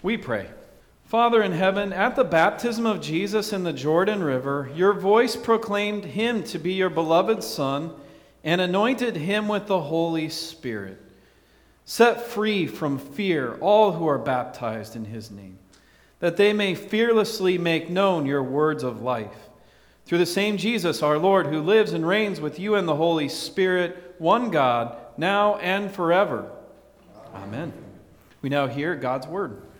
We pray. Father in heaven, at the baptism of Jesus in the Jordan River, your voice proclaimed him to be your beloved Son and anointed him with the Holy Spirit. Set free from fear all who are baptized in his name, that they may fearlessly make known your words of life. Through the same Jesus, our Lord, who lives and reigns with you in the Holy Spirit, one God, now and forever. Amen. We now hear God's word.